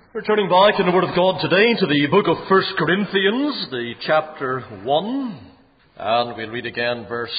We're turning back in the Word of God today to the book of 1 Corinthians, the chapter 1, and we'll read again verse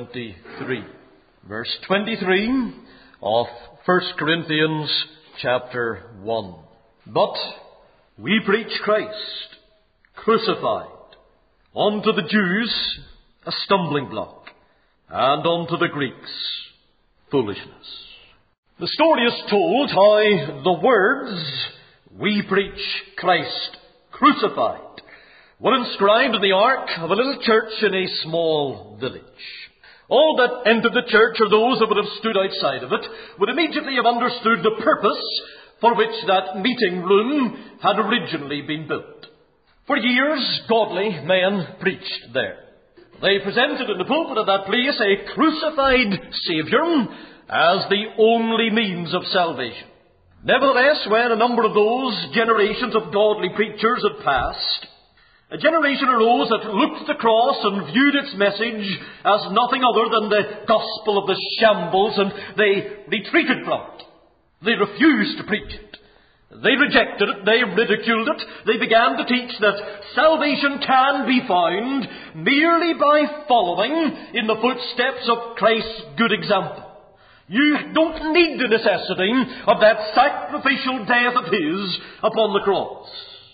23. Verse 23 of 1 Corinthians chapter 1. But we preach Christ crucified, unto the Jews a stumbling block, and unto the Greeks foolishness. The story is told how the words, "We preach Christ crucified," were inscribed in the ark of a little church in a small village. All that entered the church, or those that would have stood outside of it, would immediately have understood the purpose for which that meeting room had originally been built. For years, godly men preached there. They presented in the pulpit of that place a crucified Saviour as the only means of salvation. Nevertheless, when a number of those generations of godly preachers had passed, a generation arose that looked at the cross and viewed its message as nothing other than the gospel of the shambles, and they retreated from it. They refused to preach it. They rejected it. They ridiculed it. They began to teach that salvation can be found merely by following in the footsteps of Christ's good example. You don't need the necessity of that sacrificial death of His upon the cross.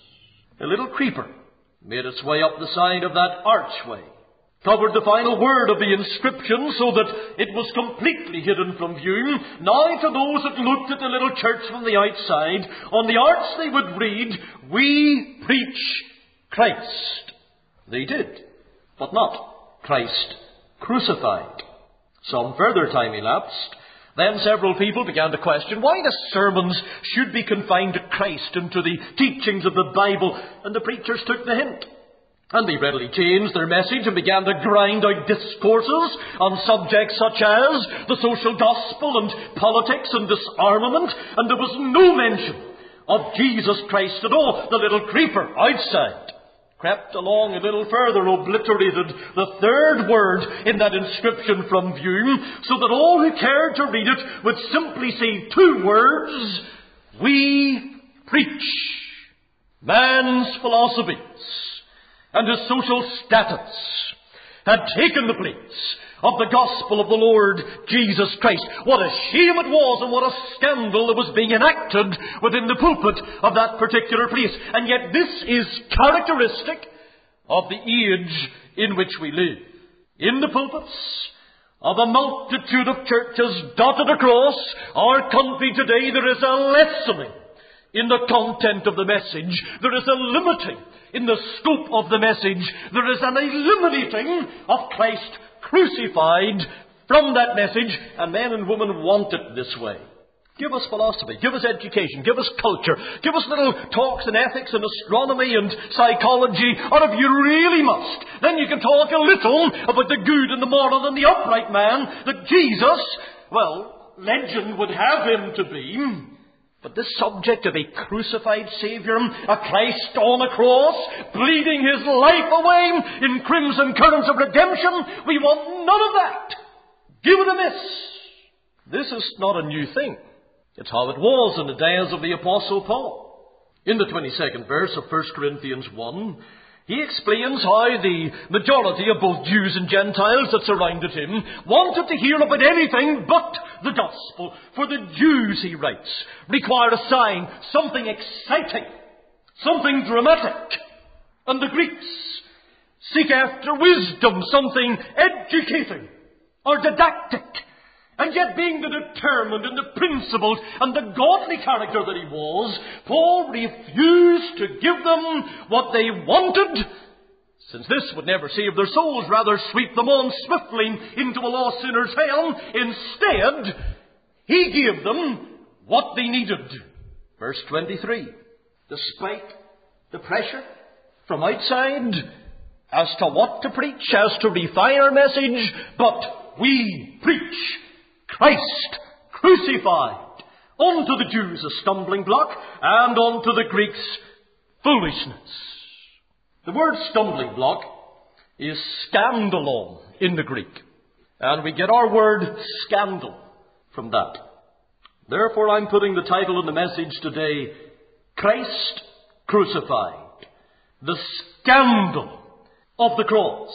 A little creeper made its way up the side of that archway, covered the final word of the inscription so that it was completely hidden from view. Now to those that looked at the little church from the outside, on the arch they would read, "We preach Christ." They did, but not Christ crucified. Some further time elapsed. Then several people began to question why the sermons should be confined to Christ and to the teachings of the Bible, and the preachers took the hint. And they readily changed their message and began to grind out discourses on subjects such as the social gospel and politics and disarmament, and there was no mention of Jesus Christ at all. The little creeper outside crept along a little further, obliterated the third word in that inscription from view, so that all who cared to read it would simply see two words, "We preach." Man's philosophies and his social status had taken the place of the gospel of the Lord Jesus Christ. What a shame it was, and what a scandal that was being enacted within the pulpit of that particular place. And yet this is characteristic of the age in which we live. In the pulpits of a multitude of churches dotted across our country today, there is a lessening in the content of the message. There is a limiting in the scope of the message. There is an eliminating of Christ crucified from that message, and men and women want it this way. Give us philosophy, give us education, give us culture, give us little talks in ethics and astronomy and psychology, or if you really must, then you can talk a little about the good and the moral and the upright man that Jesus, legend would have him to be. But this subject of a crucified Saviour, a Christ on a cross, bleeding His life away in crimson currents of redemption, we want none of that. Give it a miss. This is not a new thing. It's how it was in the days of the Apostle Paul. In the 22nd verse of 1 Corinthians 1, he explains how the majority of both Jews and Gentiles that surrounded him wanted to hear about anything but the gospel. For the Jews, he writes, required a sign, something exciting, something dramatic. And the Greeks seek after wisdom, something educating or didactic. And yet, being the determined and the principled and the godly character that he was, Paul refused to give them what they wanted, since this would never save their souls, rather sweep them on swiftly into a lost sinner's hell. Instead, he gave them what they needed. Verse 23. Despite the pressure from outside as to what to preach, as to refine our message, but we preach Christ crucified, unto the Jews a stumbling block, and unto the Greeks foolishness. The word stumbling block is scandalon in the Greek, and we get our word scandal from that. Therefore, I'm putting the title of the message today, Christ crucified. The scandal of the cross.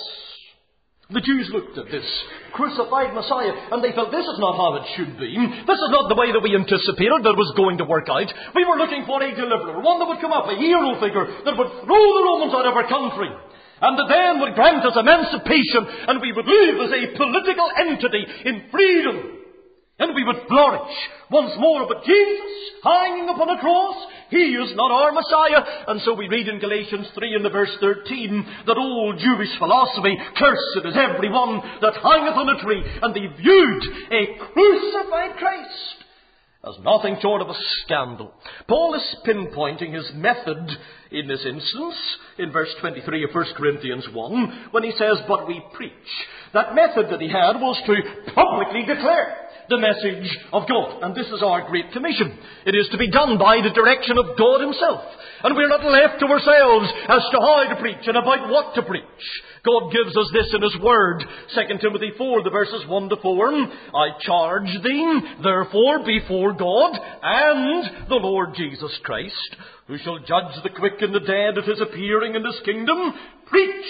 The Jews looked at this crucified Messiah and they felt, this is not how it should be. This is not the way that we anticipated that it was going to work out. We were looking for a deliverer, one that would come up, a hero figure that would throw the Romans out of our country, and that then would grant us emancipation, and we would live as a political entity in freedom. And we would flourish once more. But Jesus, hanging upon a cross, He is not our Messiah. And so we read in Galatians 3 in the verse 13 that old Jewish philosophy, cursed is every one that hangeth on a tree. And they viewed a crucified Christ as nothing short of a scandal. Paul is pinpointing his method in this instance in verse 23 of 1 Corinthians 1 when he says, but we preach. That method that he had was to publicly declare the message of God. And this is our Great Commission. It is to be done by the direction of God Himself. And we're not left to ourselves as to how to preach and about what to preach. God gives us this in His Word. 2 Timothy 4, the verses 1 to 4. I charge thee, therefore, before God and the Lord Jesus Christ, who shall judge the quick and the dead at His appearing in His kingdom, preach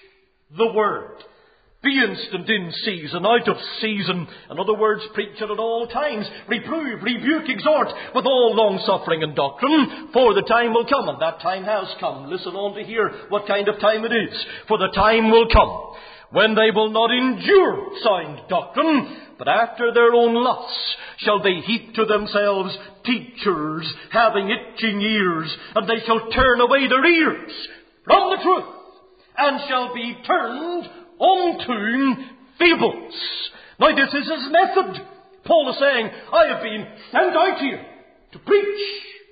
the Word. Be instant in season, out of season. In other words, preach it at all times. Reprove, rebuke, exhort with all long suffering and doctrine. For the time will come, and that time has come. Listen on to hear what kind of time it is. For the time will come when they will not endure sound doctrine, but after their own lusts shall they heap to themselves teachers having itching ears, and they shall turn away their ears from the truth, and shall be turned unto fables. Now this is his method. Paul is saying, I have been sent out here to preach.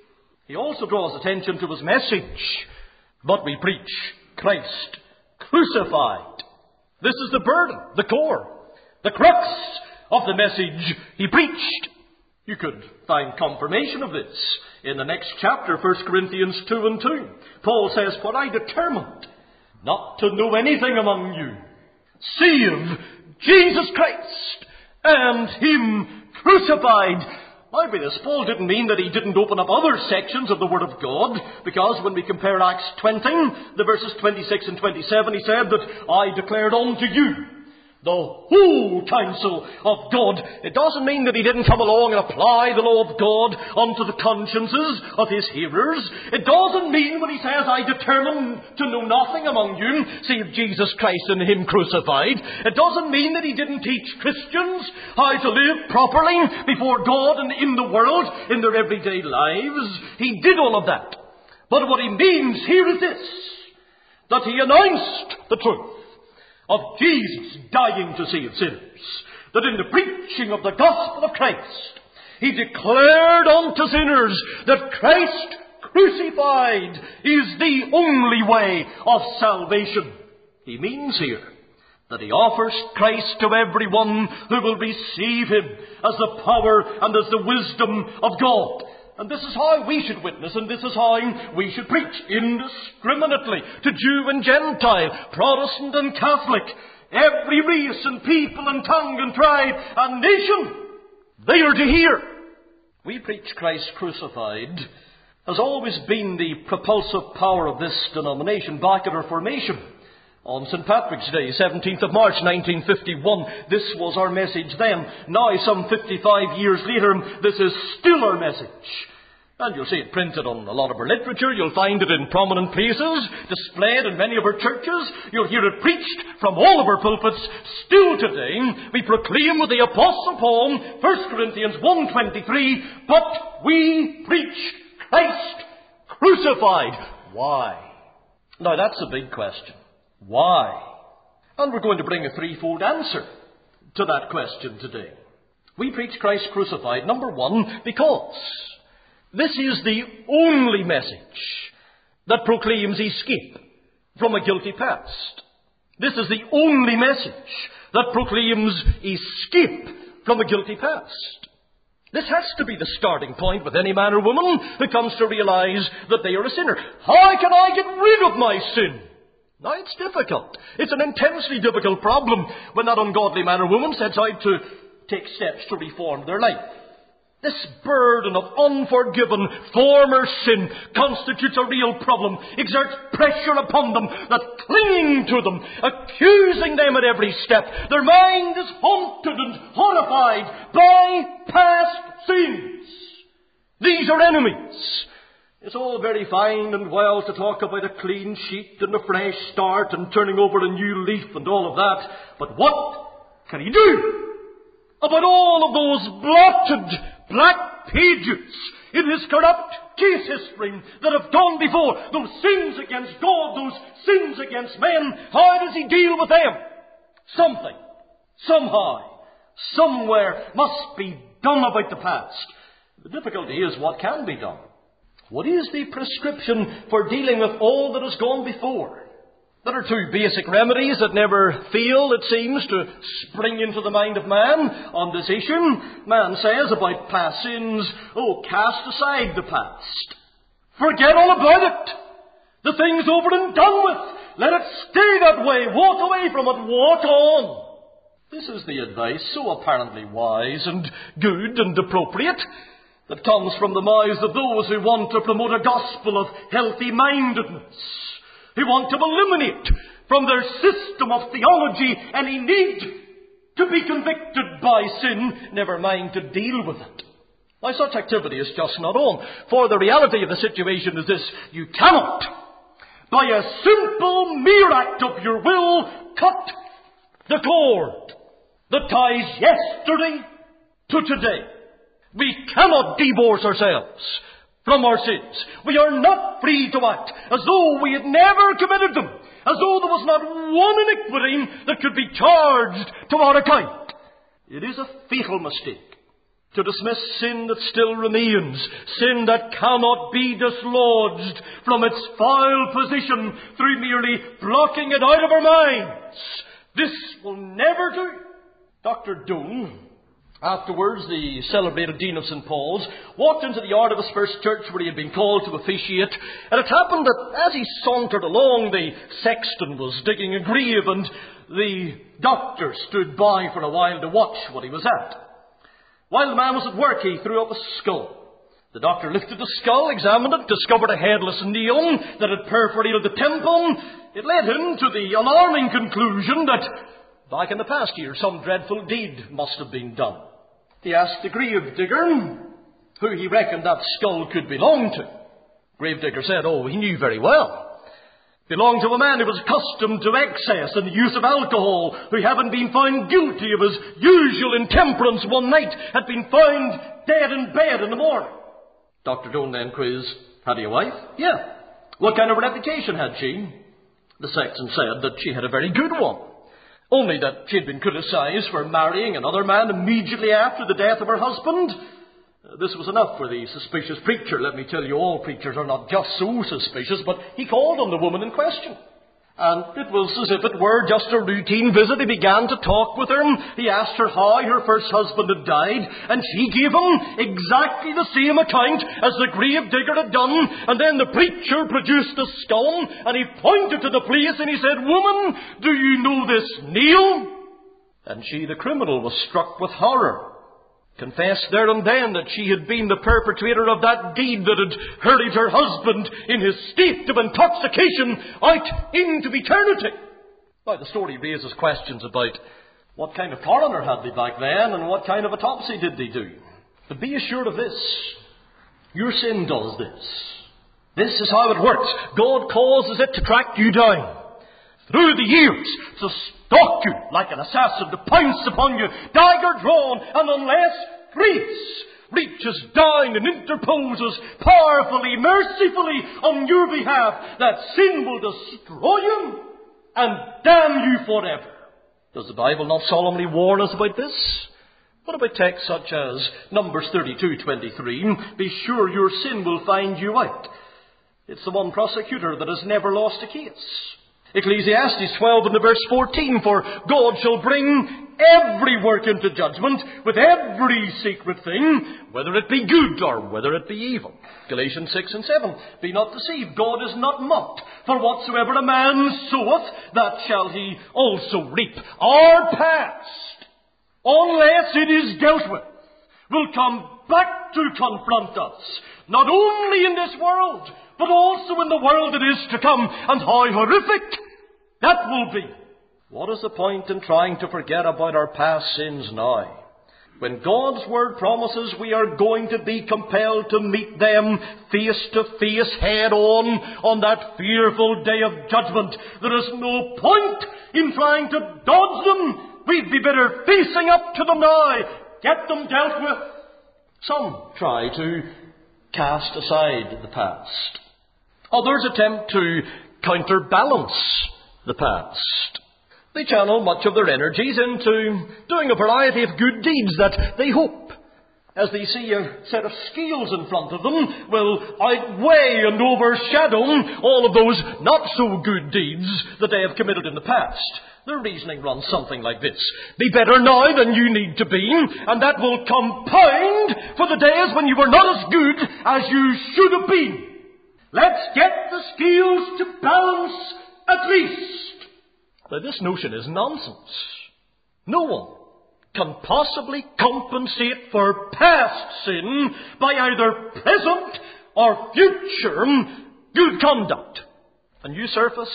He also draws attention to his message. But we preach Christ crucified. This is the burden, the core, the crux of the message he preached. You could find confirmation of this in the next chapter, 1 Corinthians 2 and 2. Paul says, for I determined not to know anything among you save Jesus Christ and Him crucified. Now by this, Paul didn't mean that he didn't open up other sections of the Word of God, because when we compare Acts 20, the verses 26 and 27, he said that I declared unto you the whole counsel of God. It doesn't mean that he didn't come along and apply the law of God unto the consciences of his hearers. It doesn't mean when he says, I determined to know nothing among you save Jesus Christ and Him crucified. It doesn't mean that he didn't teach Christians how to live properly before God and in the world in their everyday lives. He did all of that. But what he means here is this, that he announced the truth of Jesus dying to save sinners. That in the preaching of the gospel of Christ, he declared unto sinners that Christ crucified is the only way of salvation. He means here that he offers Christ to everyone who will receive Him as the power and as the wisdom of God. And this is how we should witness, and this is how we should preach, indiscriminately, to Jew and Gentile, Protestant and Catholic, every race and people and tongue and tribe and nation. They are to hear. We preach Christ crucified has always been the propulsive power of this denomination back at our formation. On St. Patrick's Day, 17th of March, 1951, this was our message then. Now, some 55 years later, this is still our message. And you'll see it printed on a lot of our literature. You'll find it in prominent places, displayed in many of our churches. You'll hear it preached from all of our pulpits. Still today, we proclaim with the Apostle Paul, 1 Corinthians 1:23, but we preach Christ crucified. Why? Now, that's a big question. Why? And we're going to bring a threefold answer to that question today. We preach Christ crucified, number one, because this is the only message that proclaims escape from a guilty past. This is the only message that proclaims escape from a guilty past. This has to be the starting point with any man or woman who comes to realize that they are a sinner. How can I get rid of my sin? Now, it's difficult. It's an intensely difficult problem when that ungodly man or woman sets out to take steps to reform their life. This burden of unforgiven former sin constitutes a real problem, exerts pressure upon them, that clinging to them, accusing them at every step. Their mind is haunted and horrified by past sins. These are enemies. It's all very fine and well to talk about a clean sheet and a fresh start and turning over a new leaf and all of that. But what can he do about all of those blotted black pages in his corrupt case history that have gone before? Those sins against God, those sins against men. How does he deal with them? Something, somehow, somewhere must be done about the past. The difficulty is what can be done. What is the prescription for dealing with all that has gone before? There are two basic remedies that never fail, it seems, to spring into the mind of man on this issue. Man says about past sins, cast aside the past. Forget all about it. The thing's over and done with. Let it stay that way. Walk away from it. Walk on. This is the advice, so apparently wise and good and appropriate, that comes from the mouths of those who want to promote a gospel of healthy-mindedness, who want to eliminate from their system of theology any need to be convicted by sin, never mind to deal with it. Now, such activity is just not on, for the reality of the situation is this: you cannot, by a simple mere act of your will, cut the cord that ties yesterday to today. We cannot divorce ourselves from our sins. We are not free to act as though we had never committed them, as though there was not one iniquity that could be charged to our account. It is a fatal mistake to dismiss sin that still remains, sin that cannot be dislodged from its foul position through merely blocking it out of our minds. This will never do. Dr. Doane, afterwards the celebrated Dean of St. Paul's, walked into the yard of his first church where he had been called to officiate, and it happened that as he sauntered along, the sexton was digging a grave, and the doctor stood by for a while to watch what he was at. While the man was at work, he threw up a skull. The doctor lifted the skull, examined it, discovered a headless nail that had perforated the temple. It led him to the alarming conclusion that back in the past year some dreadful deed must have been done. He asked the grave digger who he reckoned that skull could belong to. Grave digger said, he knew very well. Belonged to a man who was accustomed to excess and the use of alcohol, who, having been found guilty of his usual intemperance one night, had been found dead in bed in the morning. Dr. Doane then quizzed, had he a wife? Yeah. What kind of a reputation had she? The sexton said that she had a very good one, only that she had been criticized for marrying another man immediately after the death of her husband. This was enough for the suspicious preacher. Let me tell you, all preachers are not just so suspicious, but he called on the woman in question. And it was as if it were just a routine visit. He began to talk with her. He asked her how her first husband had died, and she gave him exactly the same account as the grave digger had done. And then the preacher produced a skull, and he pointed to the place, and he said, "Woman, do you know this nail?" And she, the criminal, was struck with horror, confessed there and then that she had been the perpetrator of that deed that had hurried her husband in his state of intoxication out into eternity. Now, the story raises questions about what kind of coroner had they back then and what kind of autopsy did they do. But be assured of this: your sin does this. This is how it works. God causes it to track you down through the years, to stalk you like an assassin, to pounce upon you, dagger drawn, and unless grace reaches down and interposes powerfully, mercifully on your behalf, that sin will destroy you and damn you forever. Does the Bible not solemnly warn us about this? What about texts such as Numbers 32:23? Be sure your sin will find you out. It's the one prosecutor that has never lost a case. Ecclesiastes 12 and verse 14, for God shall bring every work into judgment with every secret thing, whether it be good or whether it be evil. Galatians 6 and 7, be not deceived, God is not mocked, for whatsoever a man soweth, that shall he also reap. Our past, unless it is dealt will come back to confront us, not only in this world, but also in the world that is to come. And how horrific that will be. What is the point in trying to forget about our past sins now, when God's Word promises we are going to be compelled to meet them face to face, head on that fearful day of judgment? There is no point in trying to dodge them. We'd be better facing up to them now, get them dealt with. Some try to cast aside the past. Others attempt to counterbalance the past. They channel much of their energies into doing a variety of good deeds that they hope, as they see a set of scales in front of them, will outweigh and overshadow all of those not-so-good deeds that they have committed in the past. Their reasoning runs something like this: be better now than you need to be, and that will compound for the days when you were not as good as you should have been. Let's get the scales to balance at least. Now, this notion is nonsense. No one can possibly compensate for past sin by either present or future good conduct. A new surface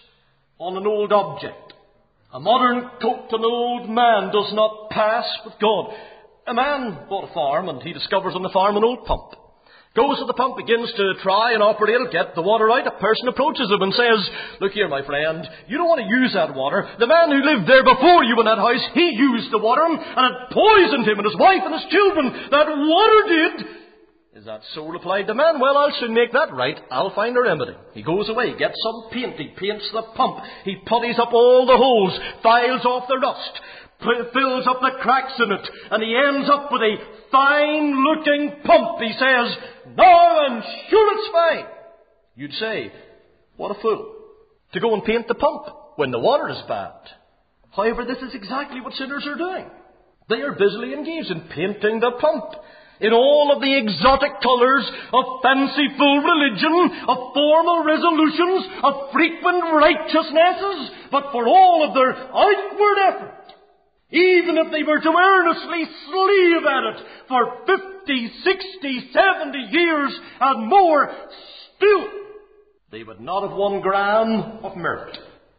on an old object. A modern coat on an old man does not pass with God. A man bought a farm, and he discovers on the farm an old pump. Goes to the pump, begins to try and operate it, get the water out. A person approaches him and says, "Look here, my friend, you don't want to use that water. The man who lived there before you in that house, he used the water, and it poisoned him and his wife and his children. That water did." "Is that so?" replied the man. "Well, I'll soon make that right. I'll find a remedy." He goes away, gets some paint, he paints the pump, he putties up all the holes, files off the rust, fills up the cracks in it, and he ends up with a fine-looking pump. He says, "Now I'm sure it's fine." You'd say, what a fool, to go and paint the pump when the water is bad. However, this is exactly what sinners are doing. They are busily engaged in painting the pump in all of the exotic colours of fanciful religion, of formal resolutions, of frequent righteousnesses, but for all of their outward effort, even if they were to earnestly slave at it for 50, 60, 70 years and more, still they would not have 1 gram of merit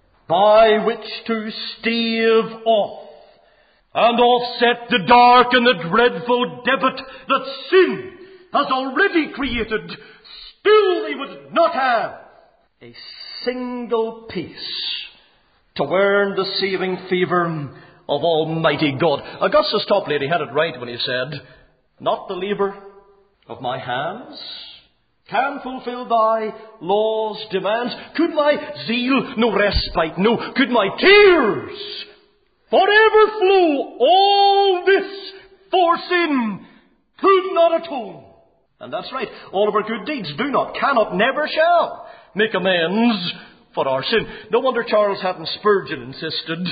by which to stave off and offset the dark and the dreadful debit that sin has already created. Still they would not have a single piece to earn the saving favour of Almighty God. Augustus Toplady had it right when he said, "Not the labour of my hands can fulfill thy law's demands. Could my zeal no respite know? Could my tears forever flow? All this for sin could not atone." And that's right. All of our good deeds do not, cannot, never shall make amends for our sin. No wonder Charles Hatton Spurgeon insisted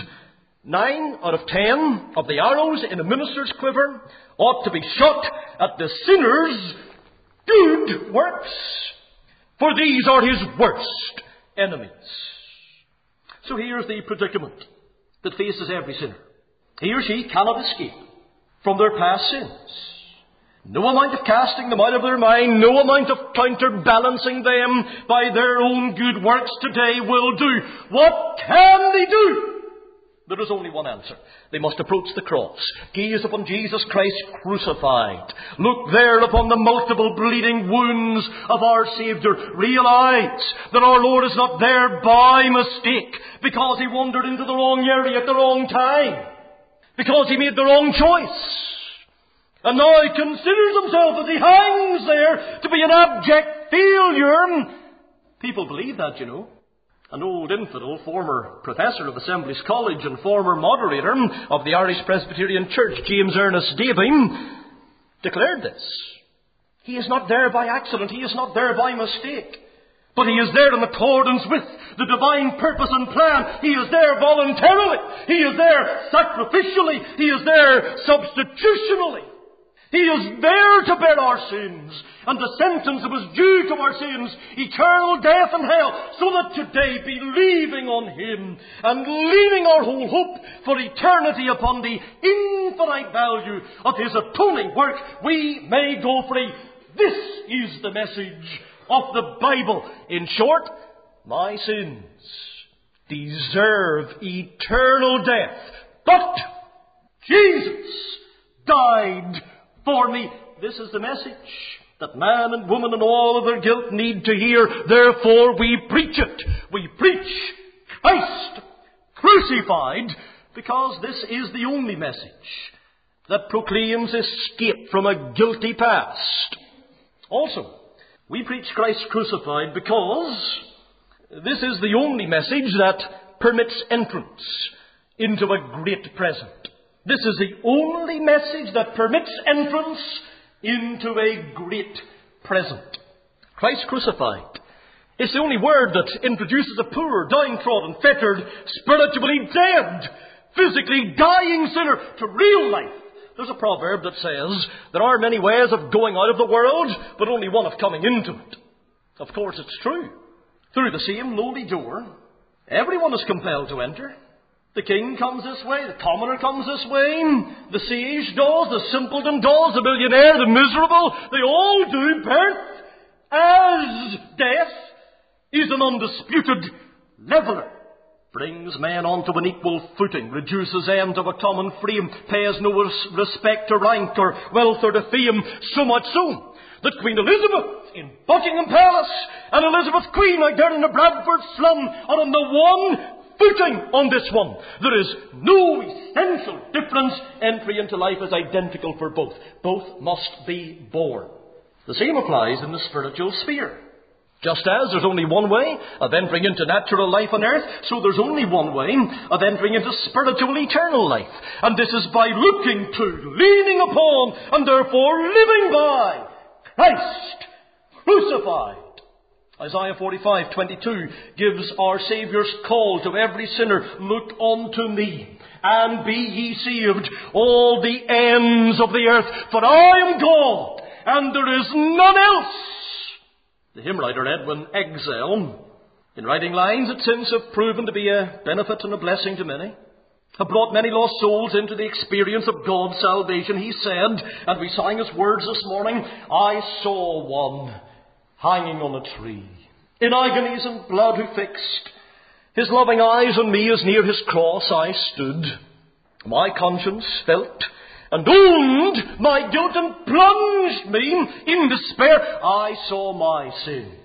9 out of 10 of the arrows in a minister's quiver ought to be shot at the sinner's good works, for these are his worst enemies. So here's the predicament that faces every sinner. He or she cannot escape from their past sins. No amount of casting them out of their mind, no amount of counterbalancing them by their own good works today will do. What can they do? There is only one answer. They must approach the cross, gaze upon Jesus Christ crucified, look there upon the multiple bleeding wounds of our Saviour, realize that our Lord is not there by mistake, because He wandered into the wrong area at the wrong time, because He made the wrong choice, and now He considers Himself as He hangs there to be an abject failure. People believe that, you know. An old infidel, former professor of Assemblies College and former moderator of the Irish Presbyterian Church, James Ernest Davy, declared this. He is not there by accident. He is not there by mistake. But He is there in accordance with the divine purpose and plan. He is there voluntarily. He is there sacrificially. He is there substitutionally. He is there to bear our sins, and the sentence that was due to our sins, eternal death and hell, so that today, believing on Him and leaning our whole hope for eternity upon the infinite value of His atoning work, we may go free. This is the message of the Bible. In short, my sins deserve eternal death, but Jesus died for me. This is the message that man and woman and all of their guilt need to hear. Therefore we preach it. We preach Christ crucified, because this is the only message that proclaims escape from a guilty past. Also, we preach Christ crucified because this is the only message that permits entrance into a great present. This is the only message that permits entrance into a great present. Christ crucified is the only word that introduces a poor, downtrodden, fettered, spiritually dead, physically dying sinner to real life. There's a proverb that says, there are many ways of going out of the world, but only one of coming into it. Of course, it's true. Through the same lowly door, everyone is compelled to enter. The king comes this way, the commoner comes this way, the sage does, the simpleton does, the millionaire, the miserable, they all do. Birth as death is an undisputed leveller. Brings men onto an equal footing, reduces them to a common frame, pays no respect to rank or wealth or to fame, so much so that Queen Elizabeth in Buckingham Palace and Elizabeth Queen out there in the Bradford slum are on the one footing on this one. There is no essential difference. Entry into life is identical for both. Both must be born. The same applies in the spiritual sphere. Just as there's only one way of entering into natural life on earth, so there's only one way of entering into spiritual eternal life. And this is by looking to, leaning upon, and therefore living by Christ crucified. Isaiah 45:22 gives our Saviour's call to every sinner, look unto me, and be ye saved, all the ends of the earth, for I am God, and there is none else. The hymn writer Edwin Exell, in writing lines that since have proven to be a benefit and a blessing to many, have brought many lost souls into the experience of God's salvation, he said, and we sang his words this morning, I saw one hanging on a tree, in agonies and blood who fixed his loving eyes on me as near his cross I stood. My conscience felt and owned my guilt and plunged me in despair. I saw my sins,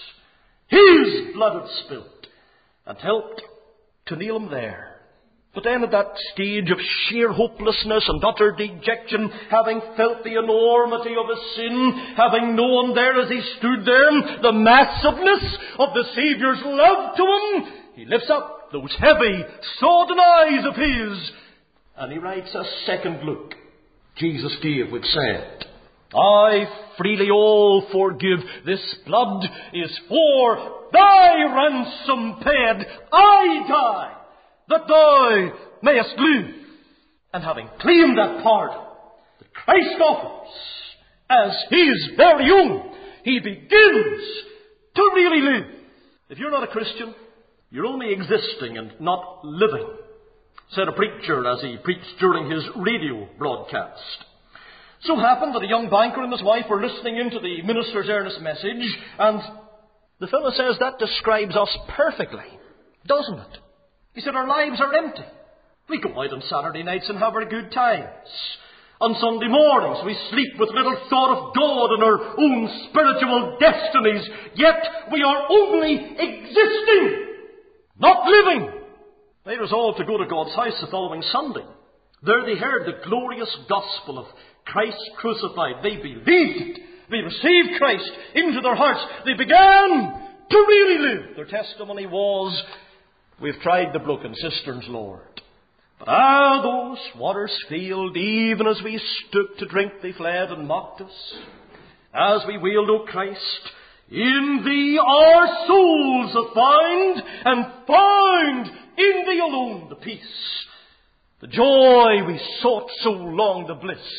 his blood had spilt, and helped to nail him there. But then at that stage of sheer hopelessness and utter dejection, having felt the enormity of his sin, having known there as he stood there the massiveness of the Saviour's love to him, he lifts up those heavy, sodden eyes of his, and he writes a second look. Jesus gave, we've said, I freely all forgive. This blood is for thy ransom paid. I die that thou mayest live. And having claimed that pardon that Christ offers as his very own, he begins to really live. If you're not a Christian, you're only existing and not living, said a preacher as he preached during his radio broadcast. So happened that a young banker and his wife were listening into the minister's earnest message, and the fellow says that describes us perfectly, doesn't it? He said our lives are empty. We go out on Saturday nights and have our good times. On Sunday mornings we sleep with little thought of God and our own spiritual destinies, yet we are only existing, not living. They resolved to go to God's house the following Sunday. There they heard the glorious gospel of Christ crucified. They believed it. They received Christ into their hearts. They began to really live. Their testimony was, we've tried the broken cisterns, Lord, but those waters failed. Even as we stooped to drink, they fled and mocked us. As we wailed, O Christ, in thee our souls have found, and found in thee alone the peace, the joy we sought so long, the bliss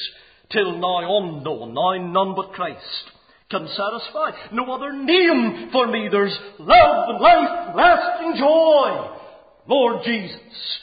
till now unknown, now none but Christ can satisfy. No other name for me. There's love and life, lasting joy. Lord Jesus,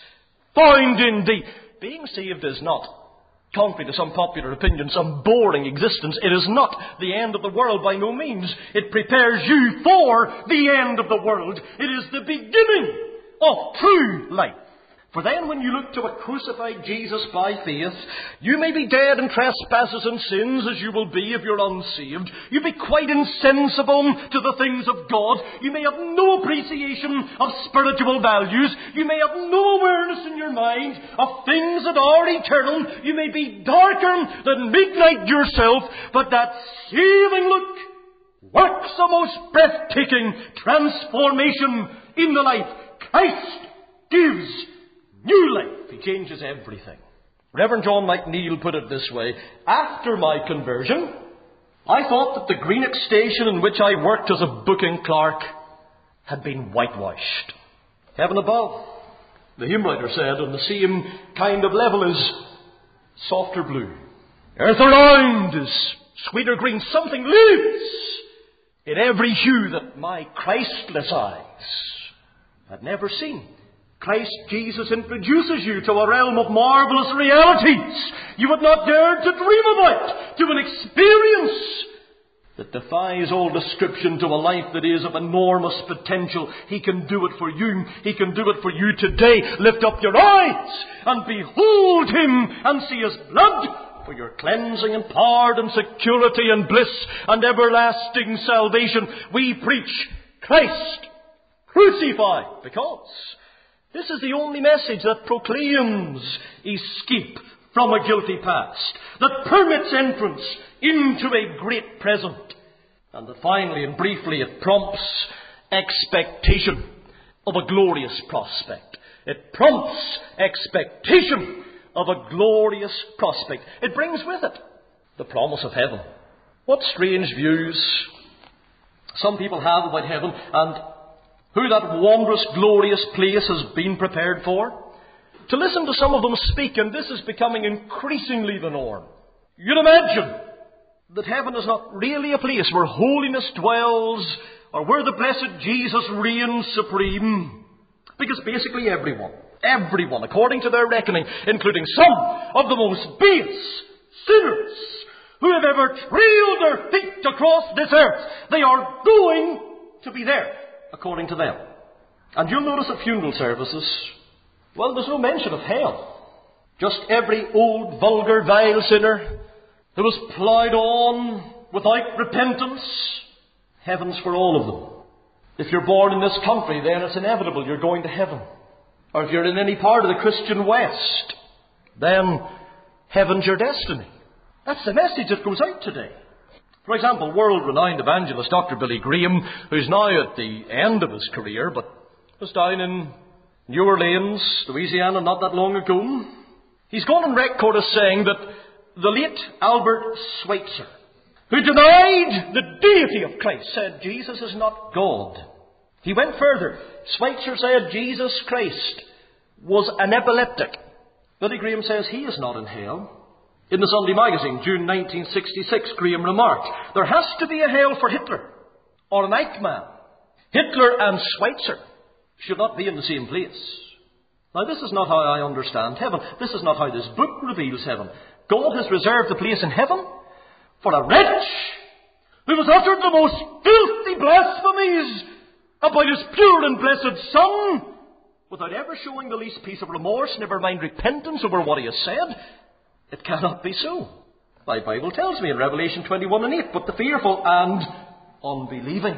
found in Thee. Being saved is not, contrary to some popular opinion, some boring existence. It is not the end of the world, by no means. It prepares you for the end of the world. It is the beginning of true life. For then when you look to a crucified Jesus by faith, you may be dead in trespasses and sins, as you will be if you're unsaved. You may be quite insensible to the things of God. You may have no appreciation of spiritual values. You may have no awareness in your mind of things that are eternal. You may be darker than midnight yourself, but that saving look works a most breathtaking transformation in the life. Christ gives new life. He changes everything. Reverend John McNeill put it this way: after my conversion, I thought that the Greenock station in which I worked as a booking clerk had been whitewashed. Heaven above, the hymn writer said, on the same kind of level is softer blue. Earth around is sweeter green. Something lives in every hue that my Christless eyes had never seen. Christ Jesus introduces you to a realm of marvelous realities you would not dare to dream about, to an experience that defies all description, to a life that is of enormous potential. He can do it for you. He can do it for you today. Lift up your eyes and behold Him and see His blood for your cleansing and pardon, security and bliss and everlasting salvation. We preach Christ crucified because this is the only message that proclaims escape from a guilty past, that permits entrance into a great present, and that finally and briefly it prompts expectation of a glorious prospect. It prompts expectation of a glorious prospect. It brings with it the promise of heaven. What strange views some people have about heaven and who that wondrous, glorious place has been prepared for. To listen to some of them speak, and this is becoming increasingly the norm. You'd imagine that heaven is not really a place where holiness dwells or where the blessed Jesus reigns supreme. Because basically everyone, according to their reckoning, including some of the most base sinners who have ever trailed their feet across this earth, they are going to be there, according to them. And you'll notice at funeral services, well, there's no mention of hell. Just every old, vulgar, vile sinner who was ploughed on without repentance. Heaven's for all of them. If you're born in this country, then it's inevitable you're going to heaven. Or if you're in any part of the Christian West, then heaven's your destiny. That's the message that goes out today. For example, world-renowned evangelist Dr. Billy Graham, who's now at the end of his career, but was down in New Orleans, Louisiana, not that long ago. He's gone on record as saying that the late Albert Schweitzer, who denied the deity of Christ, said Jesus is not God. He went further. Schweitzer said Jesus Christ was an epileptic. Billy Graham says he is not in hell. In the Sunday Magazine, June 1966, Graham remarked, there has to be a hell for Hitler or an Eichmann. Hitler and Schweitzer should not be in the same place. Now, this is not how I understand heaven. This is not how this book reveals heaven. God has reserved the place in heaven for a wretch who has uttered the most filthy blasphemies about His pure and blessed Son without ever showing the least piece of remorse, never mind repentance over what he has said. It cannot be so. My Bible tells me in Revelation 21 and 8, but the fearful and unbelieving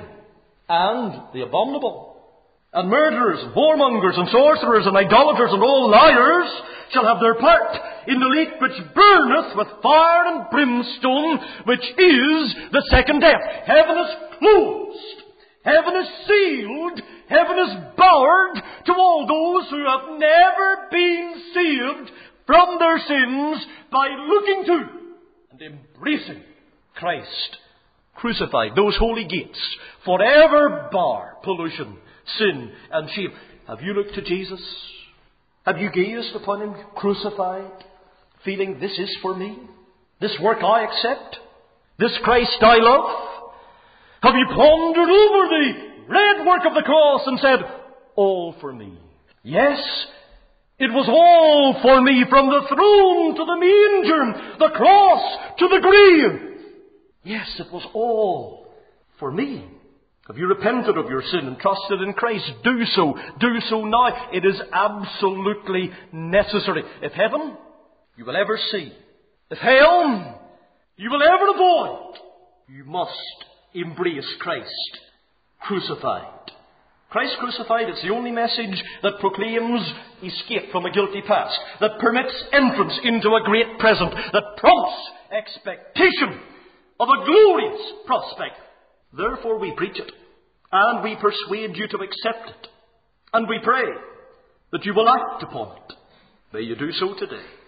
and the abominable and murderers and whoremongers and sorcerers and idolaters and all liars shall have their part in the lake which burneth with fire and brimstone, which is the second death. Heaven is closed. Heaven is sealed. Heaven is barred to all those who have never been saved from their sins by looking to and embracing Christ crucified. Those holy gates forever bar pollution, sin and shame. Have you looked to Jesus? Have you gazed upon Him crucified, feeling this is for me? This work I accept. This Christ I love. Have you pondered over the red work of the cross and said, all for me? Yes, it was all for me, from the throne to the manger, the cross to the grave. Yes, it was all for me. Have you repented of your sin and trusted in Christ? Do so. Do so now. It is absolutely necessary. If heaven you will ever see, if hell you will ever avoid, you must embrace Christ crucified. Christ crucified is the only message that proclaims escape from a guilty past, that permits entrance into a great present, that prompts expectation of a glorious prospect. Therefore we preach it, and we persuade you to accept it, and we pray that you will act upon it. May you do so today.